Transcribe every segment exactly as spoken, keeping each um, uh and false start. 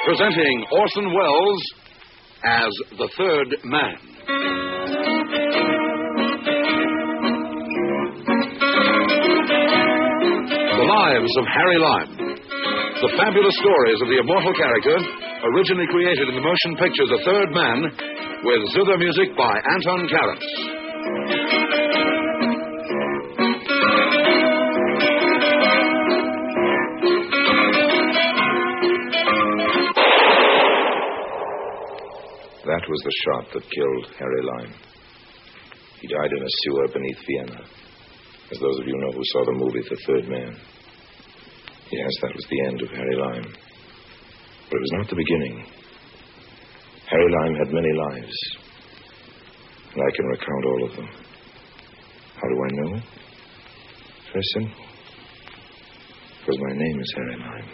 Presenting Orson Welles as the Third Man. The Lives of Harry Lime. The fabulous stories of the immortal character, originally created in the motion picture The Third Man, with zither music by Anton Karas. That was the shot that killed Harry Lime. He died in a sewer beneath Vienna. As those of you know who saw the movie The Third Man. Yes, that was the end of Harry Lime. But it was not the beginning. Harry Lime had many lives. And I can recount all of them. How do I know? Very simple. Because my name is Harry Lime.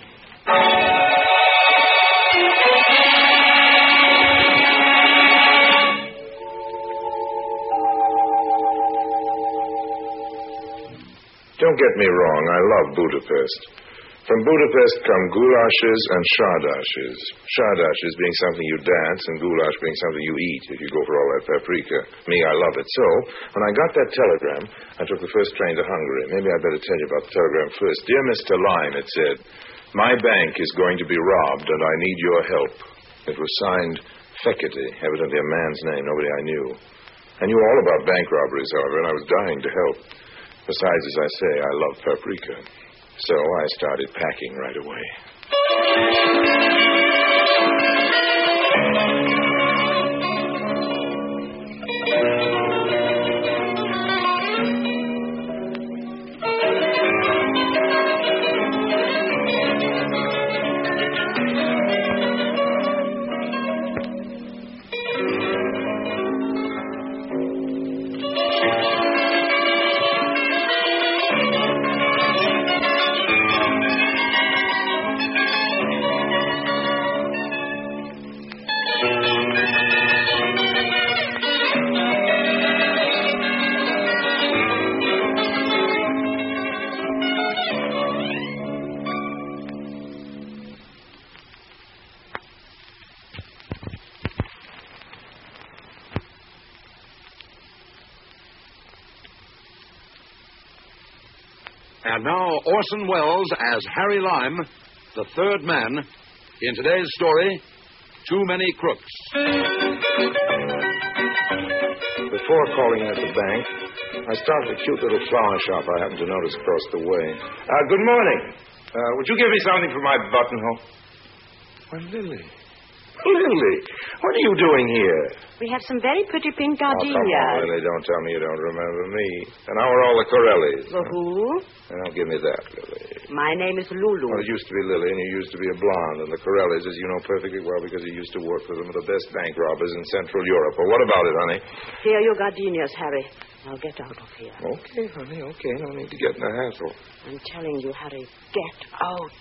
Don't get me wrong, I love Budapest. From Budapest come goulashes and shardashes. Shardashes being something you dance and goulash being something you eat if you go for all that paprika. Me, I love it. So, when I got that telegram, I took the first train to Hungary. Maybe I'd better tell you about the telegram first. Dear Mister Lime, it said, my bank is going to be robbed and I need your help. It was signed Fekete, evidently a man's name, nobody I knew. I knew all about bank robberies, however, and I was dying to help. Besides, as I say, I love paprika. So I started packing right away. And now, Orson Welles as Harry Lime, the third man, in today's story, Too Many Crooks. Before calling at the bank, I stopped at a cute little flower shop I happened to notice across the way. Uh, good morning. Uh, would you give me something for my buttonhole? Why, Lily. Lily, what are you doing here? We have some very pretty pink Oh, come gardenias. on, Lily. Don't tell me you don't remember me. And how are all the Corellis? The who? Now, give me that, Lily. My name is Lulu. Well, it used to be Lily, and you used to be a blonde. And the Corellis, as you know perfectly well, because you used to work for them, are the best bank robbers in Central Europe. Well, what about it, honey? Here are your gardenias, Harry. Now get out of here. Okay, honey, okay. No need to get in a hassle. I'm telling you, Harry, get out.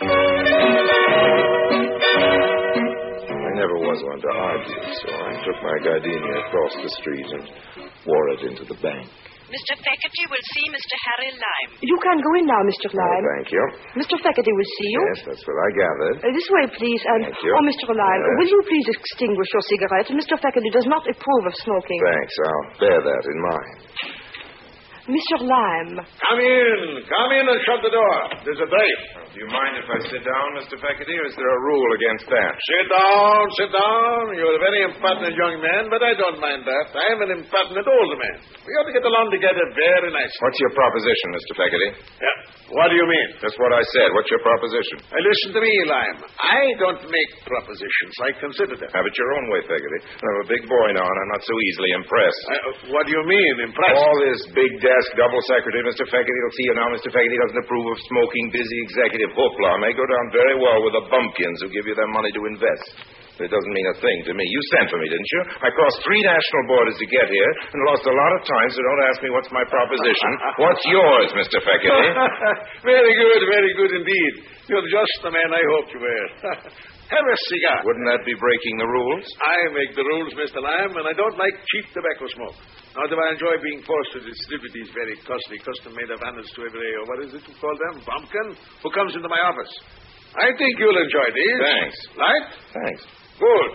I never was one to argue, so I took my gardenia across the street and wore it into the bank. Mister Fekete will see Mister Harry Lime. You can go in now, Mister Oh, Lime. thank you. Mister Fekete will see you. Yes, that's what I gathered. Uh, this way, please. And, Thank you. oh, Mister Lime, Yes. will you please extinguish your cigarette? Mister Fekete does not approve of smoking. Thanks. I'll bear that in mind. Mister Lime. Come in. Come in and shut the door. There's a break. Do you mind if I sit down, Mister Fekete, or is there a rule against that? Sit down, sit down. You're a very impertinent young man, but I don't mind that. I am an impertinent older man. We ought to get along together very nicely. What's your proposition, Mister Fekete? Yeah. What do you mean? Just what I said. What's your proposition? Uh, listen to me, Lime. I don't make propositions. I consider them. Have it your own way, Fekete. I'm a big boy now, and I'm not so easily impressed. Uh, what do you mean, impressed? All this big desk, double secretary, Mister Fekete, will see you now. Mister Fekete doesn't approve of smoking, busy executive hoopla. May go down very well with the bumpkins who give you their money to invest. But it doesn't mean a thing to me. You sent for me, didn't you? I crossed three national borders to get here and lost a lot of time, so don't ask me what's my proposition. What's yours, Mister Fekete? Very good, very good indeed. You're just the man I hoped you were. Have a cigar. Wouldn't that be breaking the rules? I make the rules, Mister Lime, and I don't like cheap tobacco smoke. Not that I enjoy being forced to distribute these very costly custom-made Havanas to every, or what is it you call them, bumpkin, who comes into my office. I think you'll enjoy these. Thanks. Right? Thanks. Good.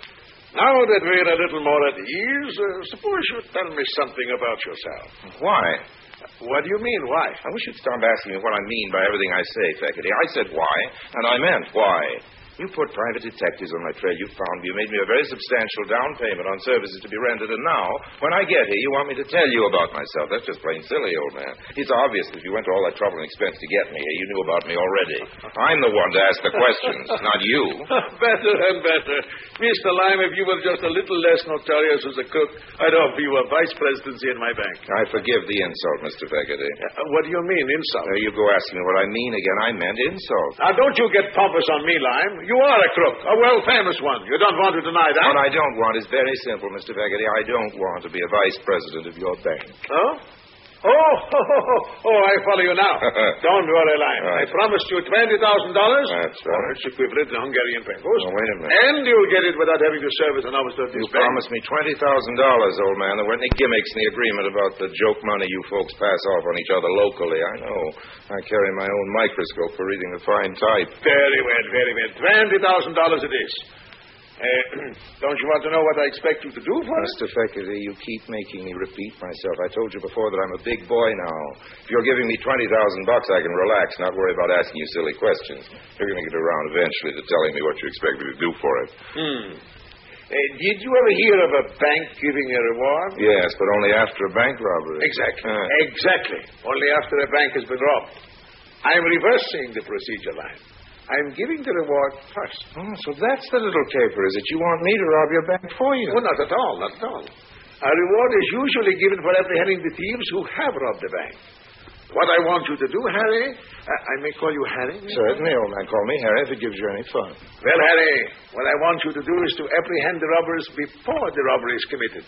Now that we're a little more at ease, uh, suppose you tell me something about yourself. Why? What do you mean, why? I wish you'd stop asking me what I mean by everything I say, Feckerty. I said why, and I meant why. You put private detectives on my trail. You found me. You made me a very substantial down payment on services to be rendered. And now, when I get here, you want me to tell you about myself. That's just plain silly, old man. It's obvious that if you went to all that trouble and expense to get me here, you knew about me already. I'm the one to ask the questions, not you. Better and better. Mister Lime, if you were just a little less notorious as a cook, I'd offer you a vice presidency in my bank. I forgive the insult, Mister Feckerty. Uh, what do you mean, insult? There you go asking me what I mean again. I meant insult. Now, don't you get pompous on me, Lime. You are a crook, a well-famous one. You don't want to deny that? What I don't want is very simple, Mister Feckerty. I don't want to be a vice president of your bank. Oh? Oh, oh, oh, oh, I follow you now. Don't worry, Lime. Right. I promised you twenty thousand dollars. That's right. It's equivalent in Hungarian pesos. Oh, wait a minute. And you'll get it without having to serve as an officer of this You bank. promised me twenty thousand dollars, old man. There weren't any gimmicks in the agreement about the joke money you folks pass off on each other locally. I know. I carry my own microscope for reading the fine type. Very well, very well. twenty thousand dollars it is. Uh, don't you want to know what I expect you to do for it? Mister Feckerty, you keep making me repeat myself. I told you before that I'm a big boy now. If you're giving me twenty thousand bucks, I can relax, not worry about asking you silly questions. You're going to get around eventually to telling me what you expect me to do for it. Hmm. Uh, did you ever hear of a bank giving a reward? Yes, but only after a bank robbery. Exactly. Uh. Exactly. Only after a bank has been robbed. I'm reversing the procedure line. I'm giving the reward first. Oh, so that's the little caper, is it? You want me to rob your bank for you? Oh, not at all, not at all. A reward is usually given for apprehending the thieves who have robbed the bank. What I want you to do, Harry, uh, I may call you Harry? Certainly, old man. Call me Harry if it gives you any fun. Well, Harry, what I want you to do is to apprehend the robbers before the robbery is committed.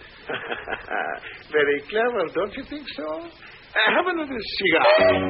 Very clever, don't you think so? Uh, have another cigar.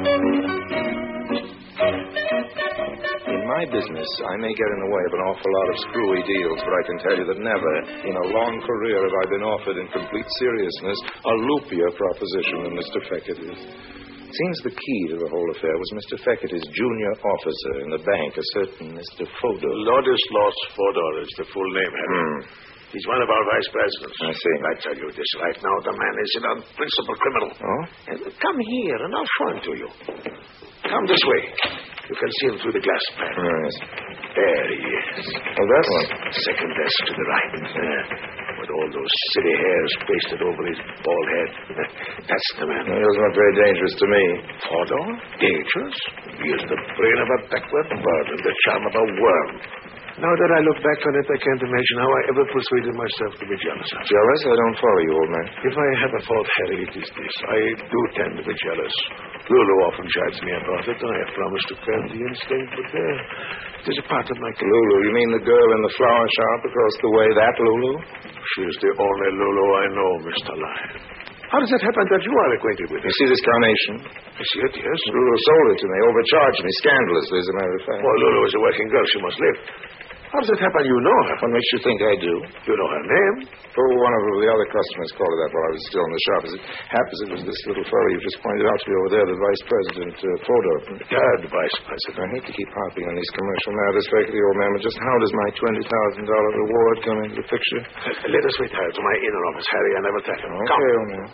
In my business, I may get in the way of an awful lot of screwy deals, but I can tell you that never in a long career have I been offered in complete seriousness a loopier proposition than Mister Feckerty's. Seems the key to the whole affair was Mister Feckerty's junior officer in the bank, a certain Mister Fodor. Ladislaus Fodor is the full name, Harry. Hmm. He's one of our vice presidents. I see. I tell you this right now, the man is an unprincipled criminal. Oh? And come here, and I'll show him to you. Come this way. You can see him through the glass panel. Yes. There he is. Oh, that one. Second desk to the right. There. With all those silly hairs pasted over his bald head. That's the man. He doesn't look very dangerous to me. Fodor? Dangerous? He is the brain of a backward bird and the charm of a worm. Now that I look back on it, I can't imagine how I ever persuaded myself to be jealous of him. Jealous? I don't follow you, old man. If I have a fault, Harry, it is this. I do tend to be jealous. Lulu often chides me about it. I have promised to curb the instinct, but there, it is a part of my... Lulu? You mean the girl in the flower shop across the way, that Lulu? She is the only Lulu I know, Mister Lyon. How does it happen that you are acquainted with You her? see this carnation? I see it, yes. Lulu sold it to me, overcharged me scandalously, as a matter of fact. Well, Lulu is a working girl. She must live. How does it happen you know her? What makes you think I do? You know her name? Oh, one of the other customers called her that while I was still in the shop. As it happens, it was this little fellow you just pointed out to me over there, the vice president, uh, Fodor. Third vice president. I hate to keep harping on these commercial matters, frankly, old man, but just how does my twenty thousand dollars reward come into the picture? Uh, let us retire to my inner office, Harry. I never tell him. Okay, Come. old man.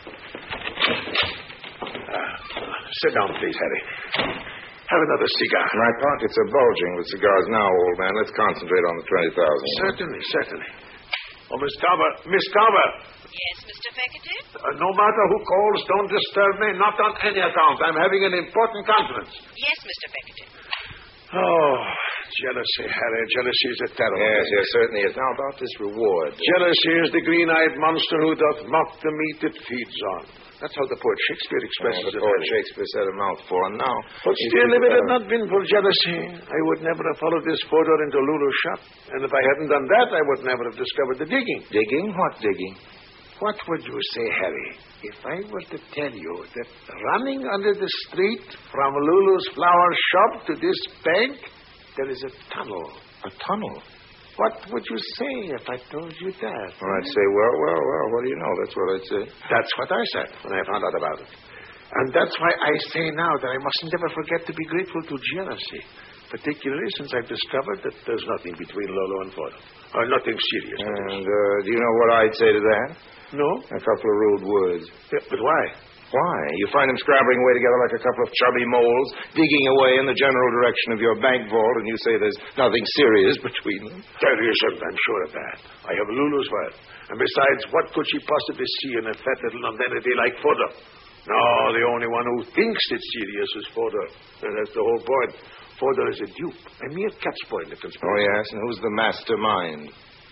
Uh, sit down, please, Harry. Have another cigar. My pockets are bulging with cigars now, old man. Let's concentrate on the twenty thousand. Certainly, certainly. Oh, Miss Carver. Miss Carver. Yes, Mister Feckerty? Uh, no matter who calls, don't disturb me. Not on any account. I'm having an important conference. Yes, Mister Feckerty. Oh, jealousy, Harry. Jealousy is a terrible Yes, thing. yes, certainly is. Now, about this reward. Jealousy is the green-eyed monster who doth mock the meat it feeds on. That's how the poet Shakespeare expresses Oh, the it. poet Harry. Shakespeare said a mouthful, and now... But still, if it had not been for jealousy, I would never have followed this Fodor into Lulu's shop. And if I hadn't done that, I would never have discovered the digging. Digging? What digging? What would you say, Harry, if I were to tell you that running under the street from Lulu's flower shop to this bank, there is a tunnel? A tunnel? What would you say if I told you that? Well, I'd say, well, well, well, what do you know? That's what I'd say. That's what I said when I found out about it. And that's why I say now that I mustn't ever forget to be grateful to jealousy. particularly since I've discovered that there's nothing between Lolo and Fodor. Or nothing serious. And uh, do you know what I'd say to that? No? A couple of rude words. Yeah, but why? Why? You find them scrambling away together like a couple of chubby moles, digging away in the general direction of your bank vault, and you say there's nothing serious between them? There isn't, I'm sure of that. I have Lulu's word. And besides, what could she possibly see in a fat little nonentity like Fodor? No, the only one who thinks it's serious is Fodor. And that's the whole point. Fodor is a dupe, a mere catchboy in the conspiracy. Oh, yes? And who's the mastermind?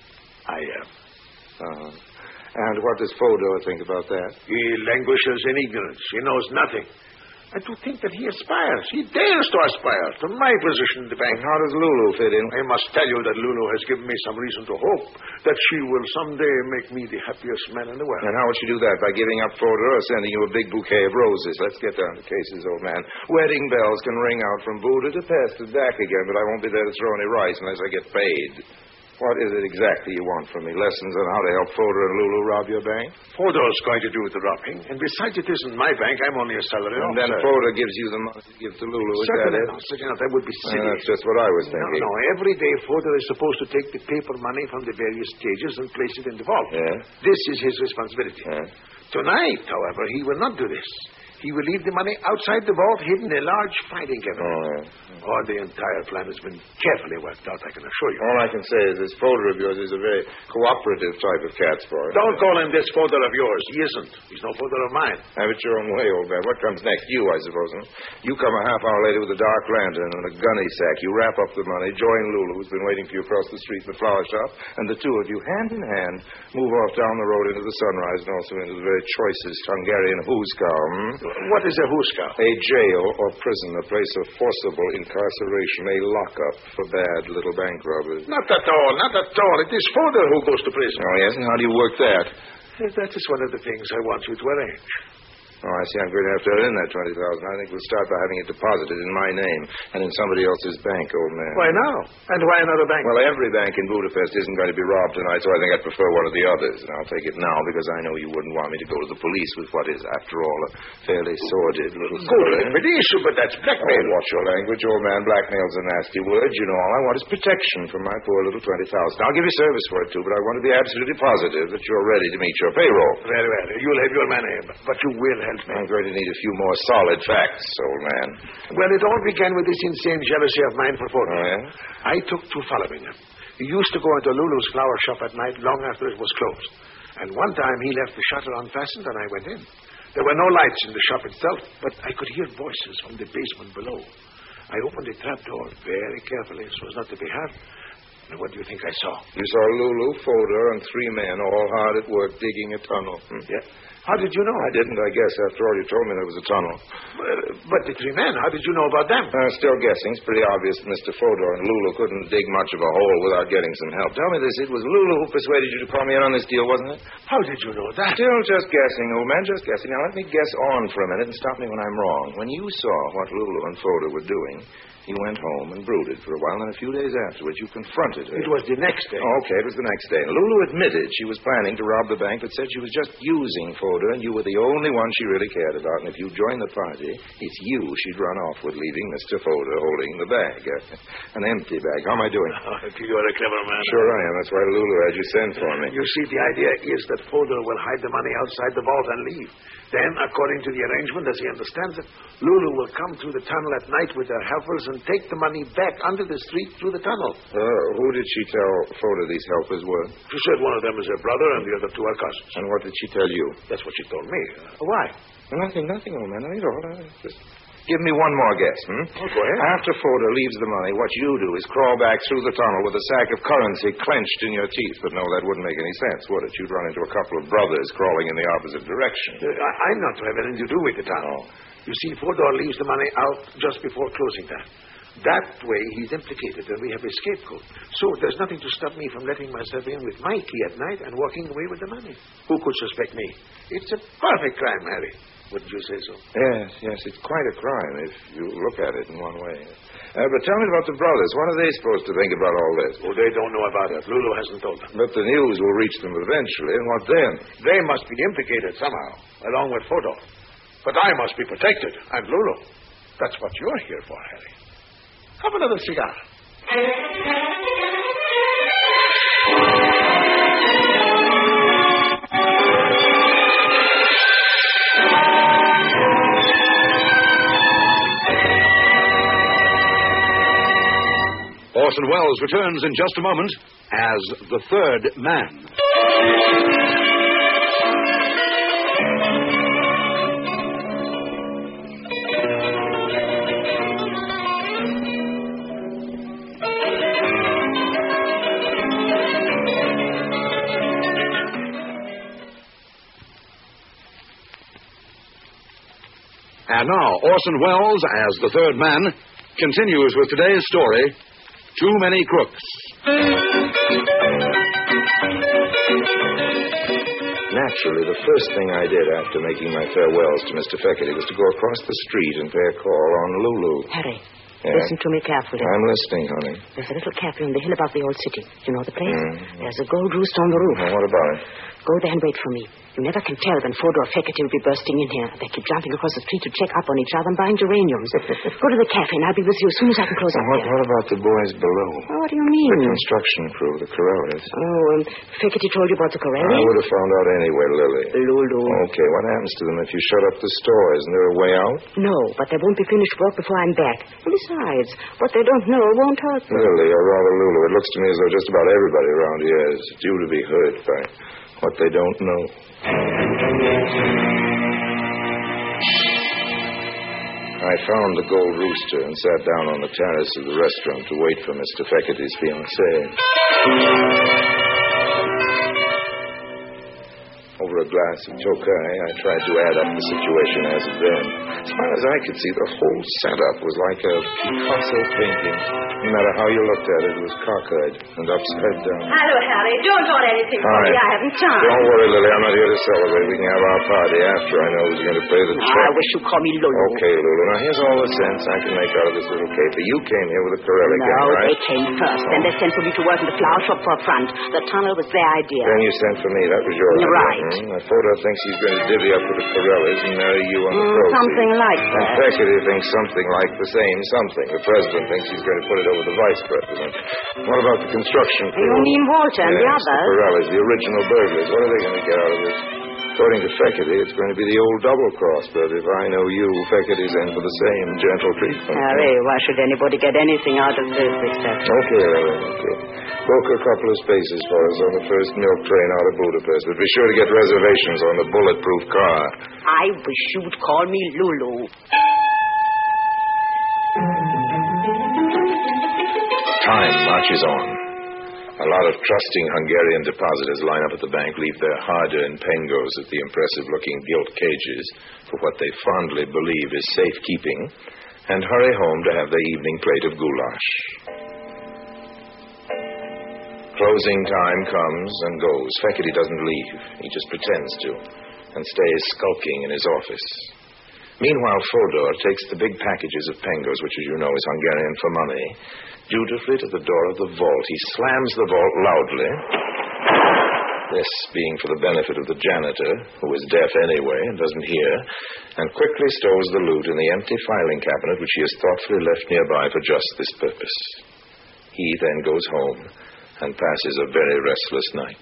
I am. Uh-huh. And what does Fodor think about that? He languishes in ignorance. He knows nothing. And to think that he aspires, he dares to aspire to my position in the bank. And how does Lulu fit in? I must tell you that Lulu has given me some reason to hope that she will someday make me the happiest man in the world. And how would she do that? By giving up Fodor or sending you a big bouquet of roses? Let's get down to cases, old man. Wedding bells can ring out from Buda to Pest and back again, but I won't be there to throw any rice unless I get paid. What is it exactly you want from me? Lessons on how to help Fodor and Lulu rob your bank? Fodor's going to do the robbing, and besides, it isn't my bank. I'm only a salary And officer. then Fodor gives you the money to give to Lulu. Is Certainly that it? not. Certainly not. That would be silly. Uh, that's just what I was No, thinking. no. Every day, Fodor is supposed to take the paper money from the various stages and place it in the vault. Yeah. This is his responsibility. Yeah. Tonight, however, he will not do this. He will leave the money outside the vault, hidden in a large filing cabinet. Oh, yeah. Oh, the entire plan has been carefully worked out, I can assure you. All I can say is this Fodor of yours is a very cooperative type of cat's boy. Don't call him this Fodor of yours. He isn't. He's no Fodor of mine. Have it your own way, old man. What comes next? You, I suppose, huh? You come a half hour later with a dark lantern and a gunny sack. You wrap up the money, join Lulu, who's been waiting for you across the street in the flower shop, and the two of you, hand in hand, move off down the road into the sunrise and also into the very choicest Hungarian hooska. Hmm? What is a hooska? A jail or prison, a place of forcible incarceration, a lockup for bad little bank robbers. Not at all, not at all. It is Fodor who goes to prison. Oh, yes? And how do you work that? That is one of the things I want you to arrange. Oh, I see. I'm going to have to earn that twenty thousand dollars. I think we'll start by having it deposited in my name and in somebody else's bank, old man. Why now? And why another bank? Well, every bank in Budapest isn't going to be robbed tonight, so I think I'd prefer one of the others. And I'll take it now because I know you wouldn't want me to go to the police with what is, after all, a fairly sordid little Good story. liquidation, but that's blackmail. Oh, watch your language, old man. Blackmail's a nasty word. You know, all I want is protection from my poor little twenty thousand dollars. I'll give you service for it, too, but I want to be absolutely positive that you're ready to meet your payroll. Very well. You'll have your money, but you will help me. I'm going to need a few more solid facts, old man. Well, it all began with this insane jealousy of mine for Fodor. Oh, yeah? I took to following him. He used to go into Lulu's flower shop at night long after it was closed. And one time he left the shutter unfastened and I went in. There were no lights in the shop itself, but I could hear voices from the basement below. I opened the trap door very carefully so as not to be heard. And what do you think I saw? You saw Lulu, Fodor, and three men all hard at work digging a tunnel. Hmm. Yeah. How did you know? I didn't, I guess. After all, you told me there was a tunnel. But, but the three men, how did you know about them? Uh, still guessing. It's pretty obvious Mister Fodor and Lulu couldn't dig much of a hole without getting some help. Tell me this. It was Lulu who persuaded you to call me in on this deal, wasn't it? How did you know that? Still just guessing, old man, just guessing. Now, let me guess on for a minute and stop me when I'm wrong. When you saw what Lulu and Fodor were doing, you went home and brooded for a while, and a few days afterwards you confronted her. It was the next day. Oh, okay, it was the next day. And Lulu admitted she was planning to rob the bank, but said she was just using Fodor, and you were the only one she really cared about. And if you joined the party, it's you she'd run off with, leaving Mister Fodor holding the bag. Uh, an empty bag. How am I doing? Oh, you're a clever man. Sure I am. That's why Lulu had you send for me. You see, the idea is that Fodor will hide the money outside the vault and leave. Then, according to the arrangement, as he understands it, Lulu will come through the tunnel at night with her helpers and take the money back under the street through the tunnel. Uh, who did she tell Fodor these helpers were? She said one of them is her brother and the other two are cousins. And what did she tell you? That's what she told me. Uh, why? Well, nothing, nothing, old man. Nothing at all. Just give me one more guess, hmm? Oh, go ahead. After Fodor leaves the money, what you do is crawl back through the tunnel with a sack of currency clenched in your teeth. But no, that wouldn't make any sense, would it? You'd run into a couple of brothers crawling in the opposite direction. Uh, I, I'm not to have anything to do with the tunnel. You see, Fodor leaves the money out just before closing time. That way, he's implicated, and we have a scapegoat. So there's nothing to stop me from letting myself in with my key at night and walking away with the money. Who could suspect me? It's a perfect crime, Harry. Wouldn't you say so? Yes, yes, it's quite a crime if you look at it in one way. Uh, but tell me about the brothers. What are they supposed to think about all this? Oh, they don't know about it. Lulu hasn't told them. But the news will reach them eventually, and what then? They must be implicated somehow, along with Fodor. But I must be protected. I'm Lulu. That's what you're here for, Harry. Have another cigar. Orson Welles returns in just a moment as the third man. And now, Orson Welles as the third man continues with today's story, Too Many Crooks. Naturally, the first thing I did after making my farewells to Mister Feckerty was to go across the street and pay a call on Lulu. Harry, Yeah? listen to me carefully. I'm listening, honey. There's a little cafe on the hill above the old city. You know the place? Mm. There's a gold rooster on the roof. Now, what about it? Go there and wait for me. You never can tell when Fodor Feckerty will be bursting in here. They keep jumping across the street to check up on each other and buying geraniums. Go to the cafe and I'll be with you as soon as I can close Now, up what, here. what about the boys below? Oh, what do you mean? The construction crew, the Corellis. Oh, um, Feckerty told you about the I Corelli? would have found out anyway, Lily. Lulu. Okay, what happens to them if you shut up the store? Isn't there a way out? No, but they won't be finished work before I'm back. And besides, what they don't know won't hurt them. Lily, or rather Lulu, it looks to me as though just about everybody around here is due to be hurt by what they don't know. I found the Gold Rooster and sat down on the terrace of the restaurant to wait for Mister Feckerty's fiancée. Over a glass of Tokai, I tried to add up the situation as of then. As far as I could see, the whole setup was like a Picasso painting. No matter how you looked at it, it was cockeyed and upside down. Hello, Harry. Don't want anything for me. I haven't time. Don't worry, Lily. I'm not here to celebrate. We can have our party after I know who's going to pay the check. I wish you'd call me Lulu. Okay, Lulu. Now, here's all the sense I can make out of this little caper. You came here with a Corelli No, gang, right? they came first. Then they sent for me to work in the flower shop for a front. The tunnel was their idea. Then you sent for me. That was your You're idea. right. Hmm? Now, Fodor thinks he's going to divvy up with the Corellis and marry you on the Mm, proceeds. something like And that. Feckerty thinks something like the same something. The president thinks he's going to put it over the vice president. What about the construction crew? You mean Walter and the Yes, others? the Corellis, the original burglars. What are they going to get out of this? According to Feckerty, it's going to be the old double cross, but if I know you, Feckerty's in for the same gentle treatment. Harry, why should anybody get anything out of this except... Okay, Lily, okay. Book a couple of spaces for us on the first milk train out of Budapest, but be sure to get reservations on the bulletproof car. I wish you'd call me Lulu. Time marches on. A lot of trusting Hungarian depositors line up at the bank, leave their hard-earned pengos at the impressive-looking gilt cages for what they fondly believe is safekeeping, and hurry home to have their evening plate of goulash. Closing time comes and goes. Feckerty doesn't leave. He just pretends to, and stays skulking in his office. Meanwhile, Fodor takes the big packages of pengos, which, as you know, is Hungarian for money, dutifully to the door of the vault. He slams the vault loudly, this being for the benefit of the janitor, who is deaf anyway and doesn't hear, and quickly stows the loot in the empty filing cabinet, which he has thoughtfully left nearby for just this purpose. He then goes home and passes a very restless night.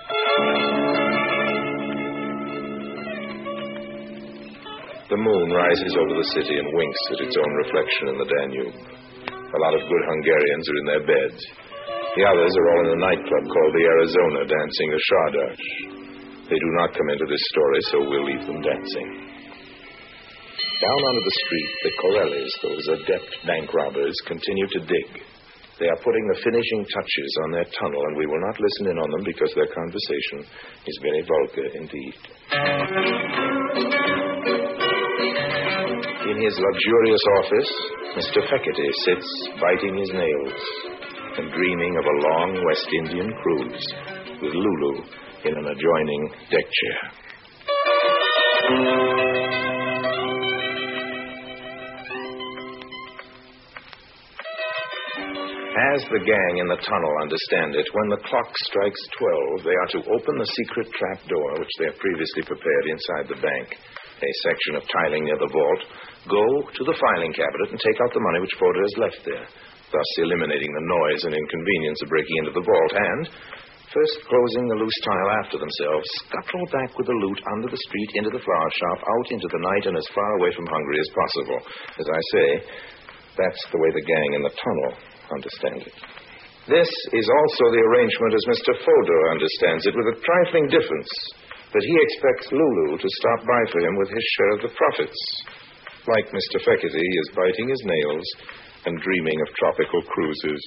The moon rises over the city and winks at its own reflection in the Danube. A lot of good Hungarians are in their beds. The others are all in a nightclub called the Arizona, dancing the Shardash. They do not come into this story, so we'll leave them dancing. Down onto the street, the Corellis, those adept bank robbers, continue to dig. They are putting the finishing touches on their tunnel, and we will not listen in on them because their conversation is very vulgar indeed. In his luxurious office, Mister Feckerty sits biting his nails and dreaming of a long West Indian cruise with Lulu in an adjoining deck chair. As the gang in the tunnel understand it, when the clock strikes twelve, they are to open the secret trap door which they have previously prepared inside the bank, a section of tiling near the vault, go to the filing cabinet and take out the money which Fodor has left there. thus eliminating the noise and inconvenience of breaking into the vault, and, first closing the loose tile after themselves, scuttle back with the loot under the street into the flower shop, out into the night, and as far away from Hungary as possible. As I say, that's the way the gang in the tunnel understand it. This is also the arrangement as Mister Fodor understands it, with a trifling difference, that he expects Lulu to stop by for him with his share of the profits. Like Mister Feckerty, he is biting his nails and dreaming of tropical cruises.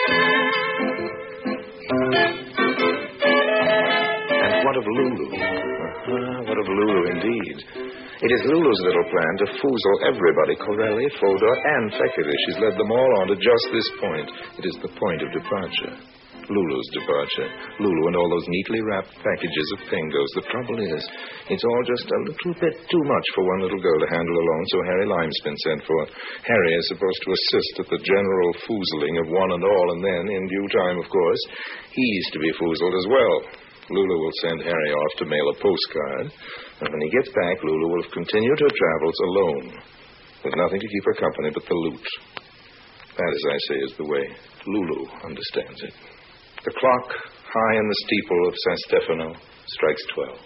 And what of Lulu? Uh-huh, what of Lulu, indeed? It is Lulu's little plan to foozle everybody, Corelli, Fodor, and Feckerty. She's led them all on to just this point. It is the point of departure. Lulu's departure. Lulu and all those neatly wrapped packages of pingos. The trouble is, it's all just a little bit too much for one little girl to handle alone, so Harry Lime's been sent for. Harry is supposed to assist at the general foozling of one and all, and then, in due time, of course, he's to be foozled as well. Lulu will send Harry off to mail a postcard, and when he gets back, Lulu will continue her travels alone, with nothing to keep her company but the loot. That, as I say, is the way Lulu understands it. The clock, high in the steeple of San Stefano, strikes twelve.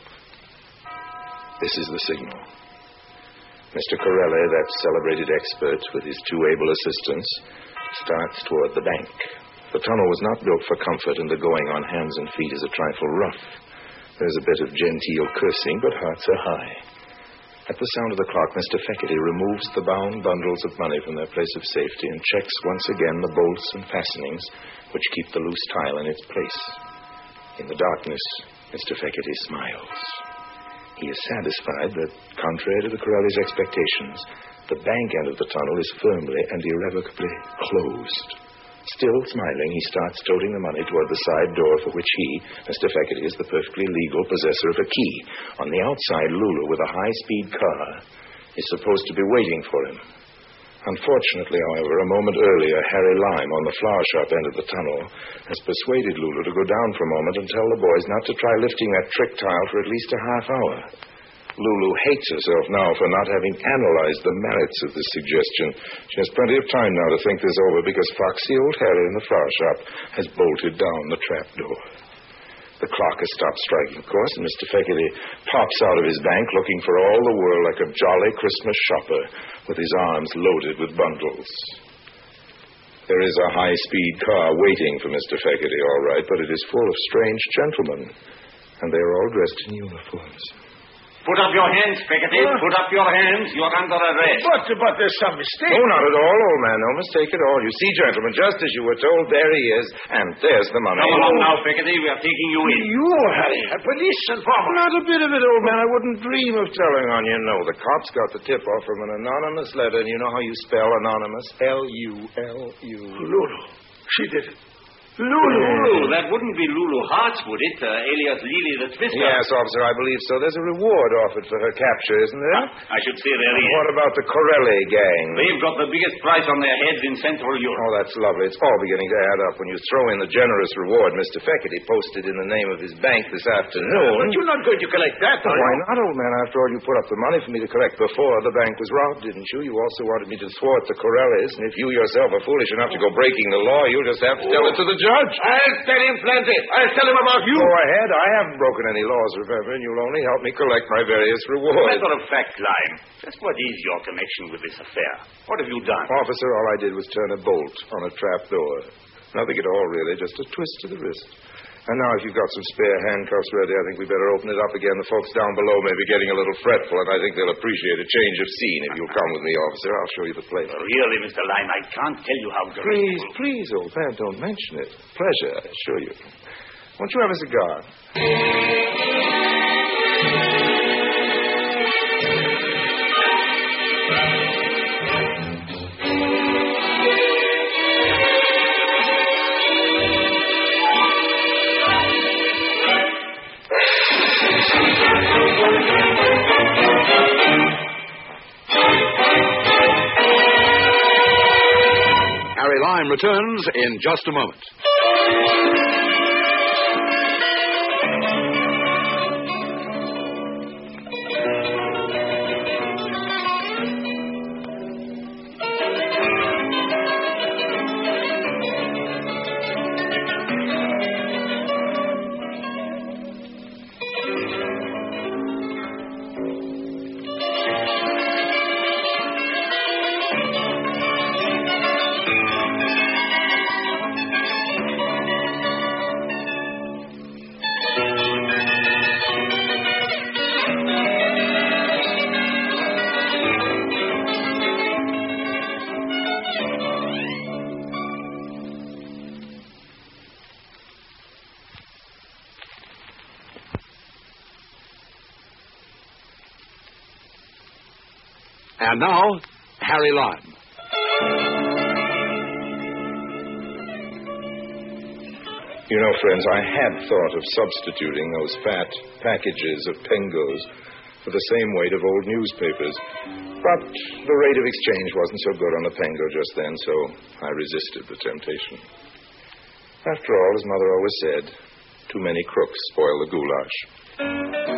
This is the signal. Mister Corelli, that celebrated expert, with his two able assistants, starts toward the bank. The tunnel was not built for comfort, and the going on hands and feet is a trifle rough. There's a bit of genteel cursing, but hearts are high. At the sound of the clock, Mister Feckerty removes the bound bundles of money from their place of safety and checks once again the bolts and fastenings which keep the loose tile in its place. In the darkness, Mister Feckerty smiles. He is satisfied that, contrary to the Corelli's expectations, the bank end of the tunnel is firmly and irrevocably closed. Still smiling, he starts toting the money toward the side door for which he, Mister Feckerty, is the perfectly legal possessor of a key. On the outside, Lulu, with a high-speed car, is supposed to be waiting for him. Unfortunately, however, a moment earlier, Harry Lime, on the flower shop end of the tunnel, has persuaded Lulu to go down for a moment and tell the boys not to try lifting that trick tile for at least a half hour. Lulu hates herself now for not having analyzed the merits of this suggestion. She has plenty of time now to think this over, because foxy old Harry in the flower shop has bolted down the trap door. The clock has stopped striking, of course, and Mister Feckerty pops out of his bank looking for all the world like a jolly Christmas shopper with his arms loaded with bundles. There is a high-speed car waiting for Mister Feckerty, all right, but it is full of strange gentlemen, and they are all dressed in uniforms. Put up your hands, Feckerty. Huh? Put up your hands. You're under arrest. But, but there's some mistake. Oh, not at all, old man. No mistake at all. You see, gentlemen, just as you were told, there he is, and there's the money. Come along now, Feckerty. We are taking you in. You, Harry, a police informant. Not a bit of it, old man. I wouldn't dream of telling on you. No, the cops got the tip-off from an anonymous letter, and you know how you spell anonymous? L U L U. Lulu. She did it. Lulu. Lulu. That wouldn't be Lulu Hartz, would it? Uh, alias Lily the Twister. Yes, officer, I believe so. There's a reward offered for her capture, isn't there? I should say there is. What about the Corelli gang? They've got the biggest price on their heads in Central Europe. Oh, that's lovely. It's all beginning to add up. When you throw in the generous reward Mister Feckerty posted in the name of his bank this afternoon. But you're not going to collect that, are you? Why not, old man? After all, you put up the money for me to collect before the bank was robbed, didn't you? You also wanted me to thwart the Corellis, and if you yourself are foolish enough to go breaking the law, you'll just have to tell it to the judge. I'll tell him plenty. I'll tell him about you. Go ahead. I haven't broken any laws, remember, and you'll only help me collect my various rewards. Matter of fact, Lime, just what is your connection with this affair? What have you done? Officer, all I did was turn a bolt on a trap door. Nothing at all, really, just a twist to the wrist. And now, if you've got some spare handcuffs ready, I think we better open it up again. The folks down below may be getting a little fretful, and I think they'll appreciate a change of scene. If you'll come with me, officer, I'll show you the place. Really, Mister Lime, I can't tell you how grateful. Please, please, old man, don't mention it. Pleasure, I assure you. Won't you have a cigar? Harry Lime returns in just a moment. And now, Harry Lime. You know, friends, I had thought of substituting those fat packages of Pengos for the same weight of old newspapers. But the rate of exchange wasn't so good on the Pengo just then, so I resisted the temptation. After all, as Mother always said, too many crooks spoil the goulash.